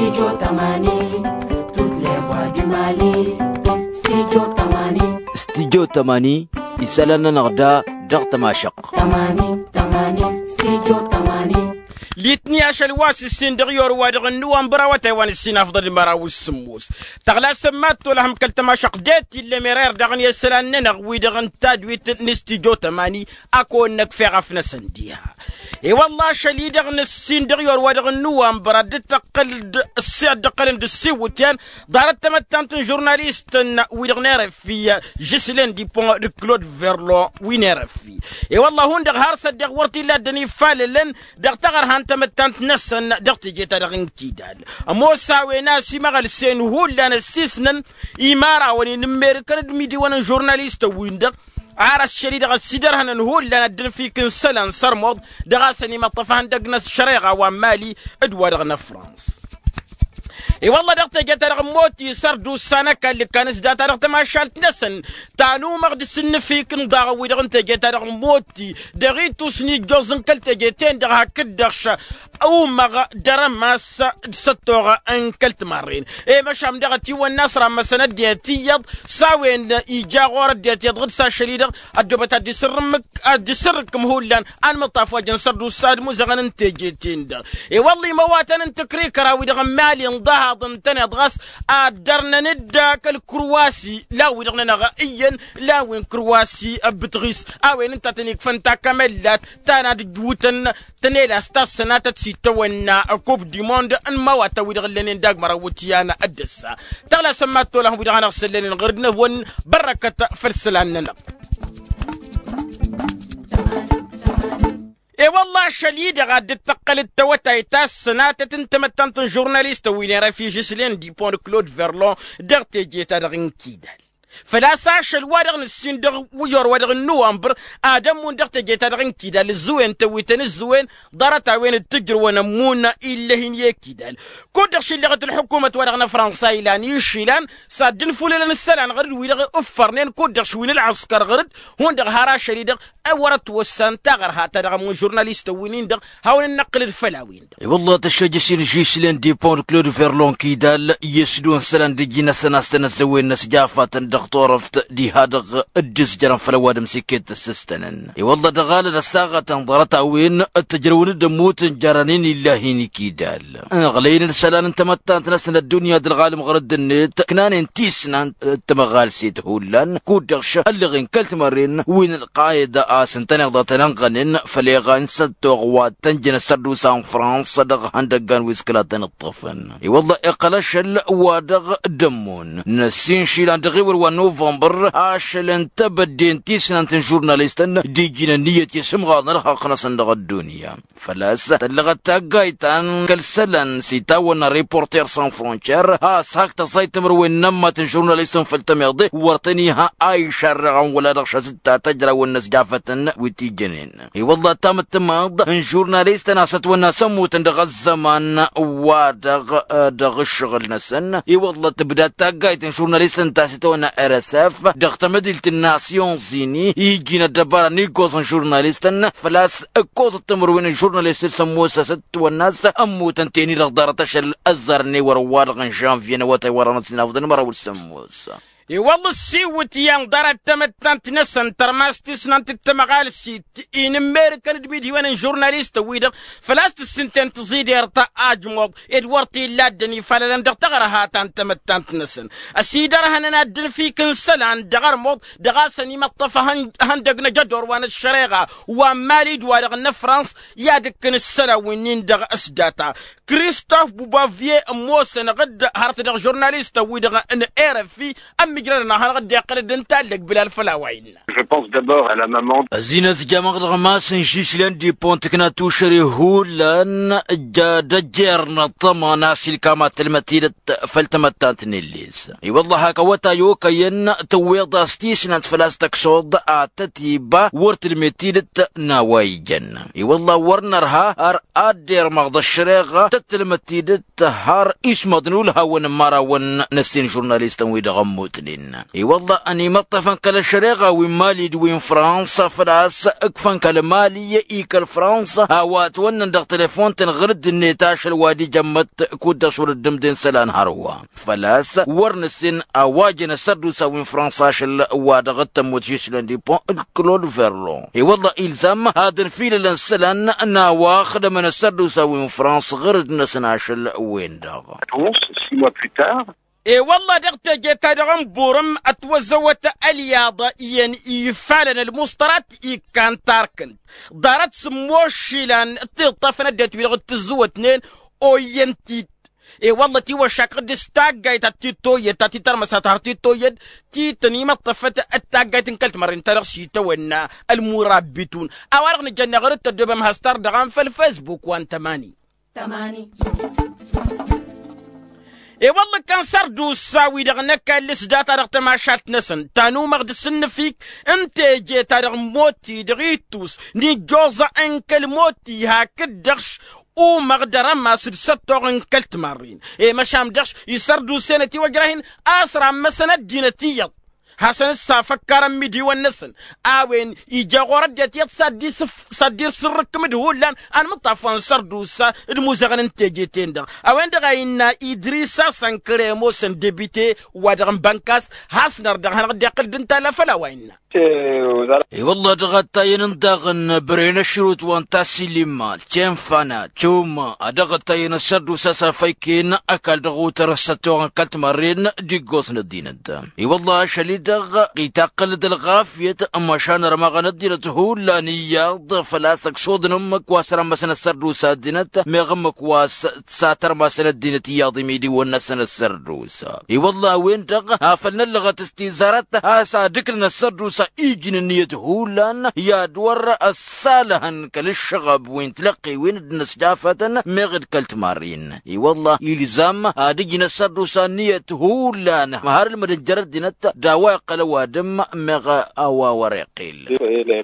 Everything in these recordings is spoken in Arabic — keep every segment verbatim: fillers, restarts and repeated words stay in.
Studio Tamani, toutes les voix du Mali. Studio Tamani, Studio Tamani, isalana narda dar tamashaq. Tamani, Tamani, Studio Tamani. ليتني عشان واس السين دغيور وادغنو امبرا وتايوان السين افضل المرا والسموس تغلا سمات لهم كلت ما شقدات اللي مرير دغني السلان ننغ ويدغن تادويت نستيجو تماني اكو انك في غفنا سنديها اي والله شلي دغن السين دغيور وادغنو امبرا دتقل السيد دقل السيوتيان دارت تمتانت جورناليست ويدغنير في جسلين دي بون دو كلود فيرلو وينير في اي والله هون دغ هارس دغ ورتي لا دني فاللن دغ تغر تمتنت نسن دقتي جيتا دغن كيدال موسى وناسي مغل سين هو اللي انا استثنن إمارة وني نمير كرد ميدي وانا جورناليست ويندق عارس الشري دغل سيدر هنن هو اللي انا دن في كنسلان صرمض دغاسني مطفان دقنس شريغة ومالي ادوا دغنا فرانس اي والله دغت جات رغم موتي سردو السنكه اللي كان سدات رغت ما شالت نسن تانو مغد السن فيك نضاغ ويدغ انت جات رغم موتي دغيتو سني جوزن كلت جيتين دغ هكدغش او مغ درماس ستوغ ان كلت مارين اي مشام دغتي والناس راه مسند ديتي ساوين ايجا غور ديتي غد سا شريدغ ادوبتا دي سرمك دي سركم هولان ان مطاف وجن سردو الساد مزغن انت جيتين دغ اي والله مواتن انت كريك راه ويدغ مالي نضاها ضمتنا ضغس أدرنا نداك الكرواسي لا ويدغنا نغائيا لا وين كرواسي بتغيس أوين انت تنيك فانتا كملات تانا دجوتن تنيلا ستاسنا تتسيتونا كوب دي موند ان مواتا ويدغ لنين داك مراوتيانا أدسا تغلا سماتو لهم ويدغنا غسلين غردنا ون بركة فرسلاننا اي والله شليد غاد تقل التوتاي تاس سنات تنتمتنت جورناليست وين راه في جسلين دي بون كلود فيرلون دغتي جيتا دغن كيدال فلا ساش الوادغ السين دغ ويور وادغ نوامبر ادم من دغتي جيتا دغن كيدال الزوين تويتن الزوين دارتا وين التجر ونمونا الا هن يكيدال كودغ شي اللي غد الحكومه ورغنا فرنسا الى نيشيلان صادن فولن السلان غرد ويدغ افرنين كودغ شوين العسكر غرد هون دغ هارا شريدغ اورت وسان تغر هاتا دغ من جورناليست وينين دغ هاون النقل الفلاوين والله تشجسين جيسلين دي بون كلود فيرلون كيدال يسدون سلان ديجينا سناستنا زوين ناس جافات دغطورفت دي هادغ الدس جران فلواد مسكيت السستنن اي والله دغال الساغه تنظرت وين التجرون دموت جرانين الله كيدال غلين السلان انت متانت نسنا الدنيا دالغالم غرد النت كنان انتيسنا تمغال سيت هولان كودغش اللي غين كلت مرين وين القايده اسن تنغض تنغنن فليغان ستوغوات تنجن سردو سان فرانس دغ هندغان ويسكلاتن الطفن اي والله اقلش الوادغ دمون نسين شيلان دغيور ونوفمبر عشان تبدين تيسنانت جورناليستن ديجينا نية يسم غادر حقنا صندوق الدنيا فلاس تلغت تاقايتان كالسلن سيتاونا ريبورتير سان فرونتير ها ساكتا سايتمر وين نمت جورناليستن فالتميضي ورتنيها اي شرعون ولا رغشة ستة تجرى والناس جافتن ويتي جنين اي والله تام التماض جورناليستن اساتونا سموتن دغ الزمان وادغ دغ الشغل نسن اي والله تبدا تاقايتن جورناليستن تاسيتونا ار اس اف دغت مدينة الناسيون زيني يجينا دبارا نيكوز جورناليستن فلاس كوز التمر وين الجورناليست سموسا ست والناس امو تنتيني لغدارة تشل الزرني وروارغن جانفينا واتي ورانا سنافدن مرا والسموسا اي والله السيوت يان دارت تمتنت نسن ترماستس نانت التمغال السيت ان امريكان دميدي وانا جورناليست ويدا فلاست السنتين تزيد يرتا اجمض ادوارتي لادني فلان دغ تغرها تان تمتنت نسن السيدر هننا دن في كنسلان دغر مود دغاسني مطف هندقنا جدور وانا الشريغه ومالي دوار فرانس يا دكن السلا وينين دغ اسداتا كريستوف بوبافيه موسن غد هرت دغ جورناليست ويدا ان ارفي Je pense d'abord à la maman. Zinas Gamar Ramas Gislin di Pontekna Toucheri Hulan Dajerna Tamana Silkamat Matidat Faltamatant Nilis. I والله كوتا يوكا ين تويض ستيشن فلاستك صود اتتيبا ورت المتيدة نوايجن اي والله ورنرها ار ادير مغض الشريغة تتلمتيدة هار ايش مدنولها ون مرا ون نسين جورناليستا ويدا غموتن تنين اي والله اني مطفن كلا شريغة وين مالي دوين فرنسا فلاس اكفن كلا مالي ايكال فرنسا هاوات ونن دغ تليفون تنغرد النيتاش الوادي جمت كود شور الدمدين سلان هروا فلاس ورنسين اواجن سردوسا وين فرنسا شل وادغت موتيش لندي بون كلود فيرلون اي والله الزام هادن فيل لنسلان ناواخد من السردوسا وين فرنسا غرد نسناشل وين دغ six mois plus tard. اي والله دغت جيت دغم بورم اتوزوت الياضة ين يفعلن المسطرات اي كان تاركن دارت سموشيلان تطفنا ديت ويلغ تزوت اثنين او ينتي اي والله تي وشاك دستاق جايت تيتو يتا تيتر مساتار تيتو يد تي تنيمة طفت التاق جايت انكلت مرين ترغسي تونا المرابطون اوارغ نجانا غرد تدبم هستار دغم في الفيسبوك وان تماني تماني اي والله كان سردو ساوي دغنا كان لسدات رغت ما شالت نسن تانو مغد السن فيك انت جيت رغ موتي دغيتوس ني جوزا انكل موتي هاك دغش او مغدرا ما سدستو انكلت مارين اي مشام دغش يسردو سنتي وجرهن اسرع مسنه دينتيه حسن السافكر مدي والنسن اوين يجا غردت يتصدي صدير سرك مدهولان ان مطافون سردوسا الموزغن انتجيتين دا اوين دغاينا ادريسا سانكريمو سن ديبيتي ودغن بانكاس حسنر دغن غدي قلدن تالا فلا ويننا اي والله دغتا يندغن برين الشروط وانتا سيليما تشنفانا تشوما دغتا ينسردوسا سافيكين اكل دغو ترستو كلت مرين ديغوس نديندا اي والله شليد دغ قيتاقل الغافية اما شان رمغان الدينة هو لانيا فلاسك صود نمك واسر مسن السردوسا دينة مغمك واس ساتر مسن الدينة ياضي ميدي ونسن السردوسا اي والله وين دغ هافلنا اللغة استيزارات هاسا دكرنا السردوسا ايجن النية هو لان يا دور السالهن كالشغب وين تلقي وين الناس جافة مغد كالت مارين اي والله يلزام هادجنا السردوسا نية هو لان مهار المدجرد دينة داوا قلوا دم مغا أوا ورقيل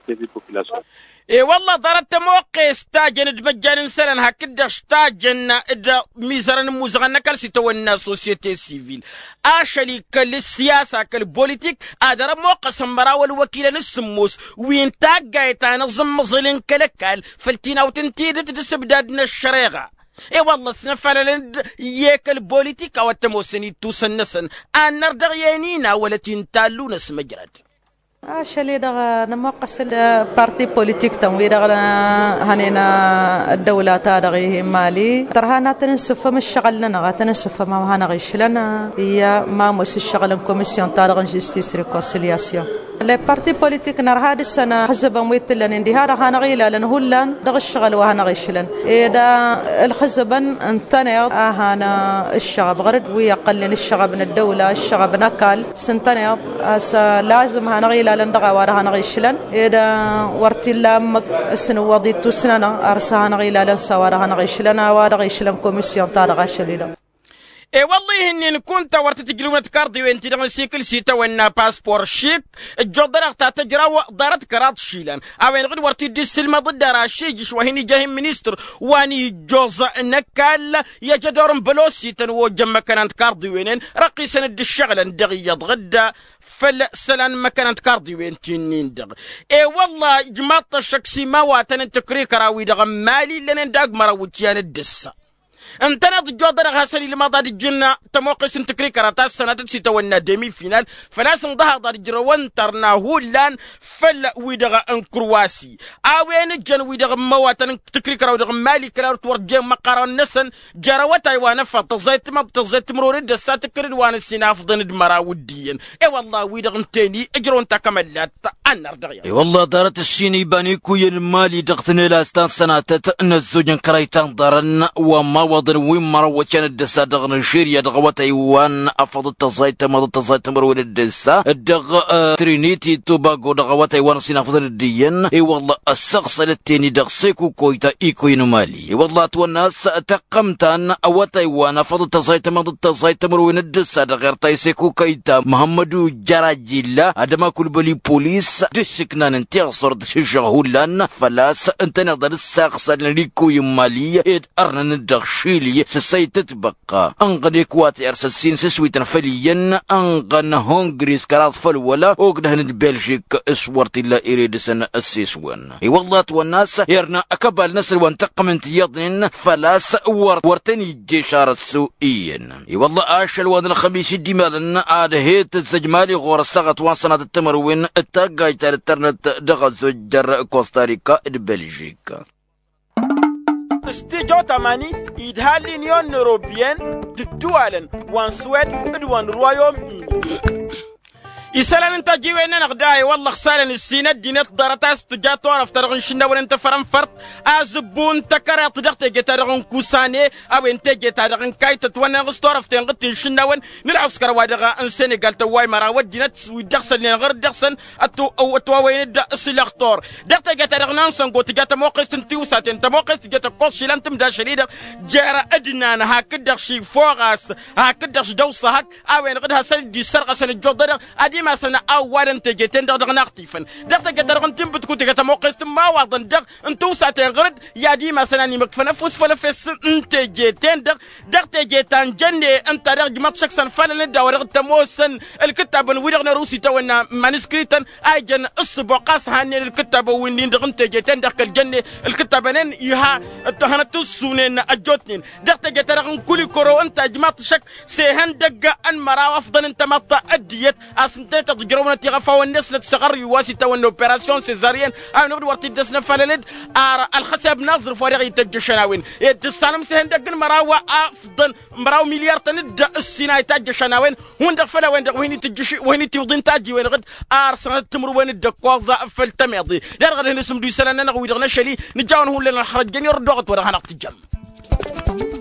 اي والله ضربت موقع استاجن دمجان سنن هكذا استاجن ادا ميزرن موزغن كالسي تونا سوسيتي سيفيل اشلي كالسياسه كالبوليتيك ادر موقع سمرا والوكيل نسموس وين تاغايت انا زمزلن كلكال فلتينا وتنتيد تسبدادنا الشريغه اي والله سنفعل ياك البوليتيك او التموسني توسنسن ان نردغ يانينا ولا تنتالو نس مجرد اشلي دغ نمقص البارتي بوليتيك تموي دغ هنينا الدوله تاغي مالي ترهانا تنسف من الشغل لنا تنسف ما هنا غيش لنا هي ما مس الشغل كوميسيون تاغ جستيس ريكونسيلياسيون لي بارتي بوليتيك نار هذه السنه حزب مويت لنا اندي هذا هنا غيلا لان هولان دغ الشغل وهنا غيش لنا اذا الحزب انتنى هنا الشعب غرد ويقلل الشعب من الدوله الشعب نكال سنتنى لازم هنا غيلا لان دغ وراها نغيشلن اذا ورتي لام سنو وضيتو سننا ارسانا غيلا لان سوارها نغيشلنا ودا غيشلن كوميسيون تاع غاشليدا اي والله اني كنت ورت تجلومه كاردي وانت دغ سيكل سيتا ونا باسبور شيك الجدر تا تجرا دارت كرات شيلان اوين غد ورتي ديسلما ضد راشيج شوهيني جاهم منستر واني جوز نكال يا جدورم بلوسي تنو جم كانت كاردي وينن رقي سند الشغل دغي يضغدا فلسلان مكانت كاردي وين تنين دغ اي والله جماعه الشخصي ما واتن تكري كراوي دغ مالي لن داغ مراوتيان الدسه انتنا ضد غاسلي لما ضد الجنة تموقس انتكري كراتا السنة تسيتا ونا ديمي فينال فلاسن ضها ضد جروان ترنا هولان فلا ويدغ انكرواسي اوين الجن ويدغ مواتن تكري كراو دغ مالي كراو تورجي مقارن نسن جروا تايوان فتزيت ما تزيت مرور الدسا تكري وان السناف ضد مراوديين اي والله ويدغ انتيني اجرون تكملات انر دغيا اي والله دارت السيني باني كوين مالي دغتني لاستان سناتت نزوجن كرايتان دارن وما وضن وين مرة كان الدسا دغ نشيريا دغ تايوان افضل التزايت ما التزايت مرون الدسا دغ ترينيتي توباغو دغ تايوان سين افضل الدين اي والله الشخص التاني دغ سيكو كويتا ايكوين مالي اي والله تو الناس تقمتان او تايوان افضل التزايت ما التزايت مرون الدسا دغ تاي سيكو كويتا محمدو جراجيلا ادما كل بلي بوليس دسكنا ننتي صرد شجهولان فلاس انت نقدر الشخص اللي كوين مالي اد ارن الدغ شيلي سسيت تبقى انغني كواتي ارسل سين سسويتن فليا انغن هونغري سكرات فلولا وقدهن بلجيك اسورت لا اريدسن السيسوان اي والله والناس يرنا اكبال نسر وانتقم انت يضن فلاس ور ورتني جيشار السوئيين اي والله اشل وان الخميس ديمالن عاد هيت الزجمالي غور السغط وان سنة التمروين التاقاي تالترنت دغز جر كوستاريكا بلجيكا استيجو تماني يدهال اليونيون اوروبيان تدوالن وان سويد ادوان رويوم ايني يسالن انت جيوين نغداي والله خسالن السينات دينات دارتاس تجاتو رفترغن شنا ولا انت فرنفرت ازبون تكرات دغت جتارغن كوساني او انت جتارغن كاي تتوانا غستور فتن شنا ون نلعسكر وادغا ان سنغال تواي مراود دينات ودخسن غير دخسن اتو او توين دا سلاختور دغت جتارغن سنغو تجات موقس تنتيوسات انت موقس تجات كوش لانتم دا شريده جارا ادنان هكذا شي فوغاس هكذا دوسه هك او غدها سل دي سرقه سن الجدر ما سنة أولا تجتين دغ نختيفن دغ تجترغن تم بتكون تجت موقس ما وضن دغ انتو ساتين غرد يا دي ما سنة نمك فنفس فلفس انت جتين دغ دغ تجتان جنة انت دغ جمات شخصا فلن دورغ تموسن الكتاب ويرغنا روسي تونا مانسكريتن اي جن الصبو قاس هاني الكتاب وين دغ انت جتين دغ الجنة الكتابنين يها التهنت السنين الجوتنين دغ تجترغن كل كرو انت جمات شك سيهن دغ ان مرا افضل انت ما تأديت أصلا تجربنا تغفى والناس لتصغر يواسي تو ان اوبيراسيون سيزاريان او نقول ورتي دسنا فللد الخشب نظر فريق يتجشناوين يتسالم سهندق مراوا افضل مراو مليار تند السينا يتجشناوين وين دخفلا وين وين تجش وين تيوضين تاجي وين غد ارسنال تمر وين الدكوازا فلتميضي دار غد نسم دو سنه نغوي دغنا شلي نجاون هو لنا الحرج جني ردوغت ورا هنقتجم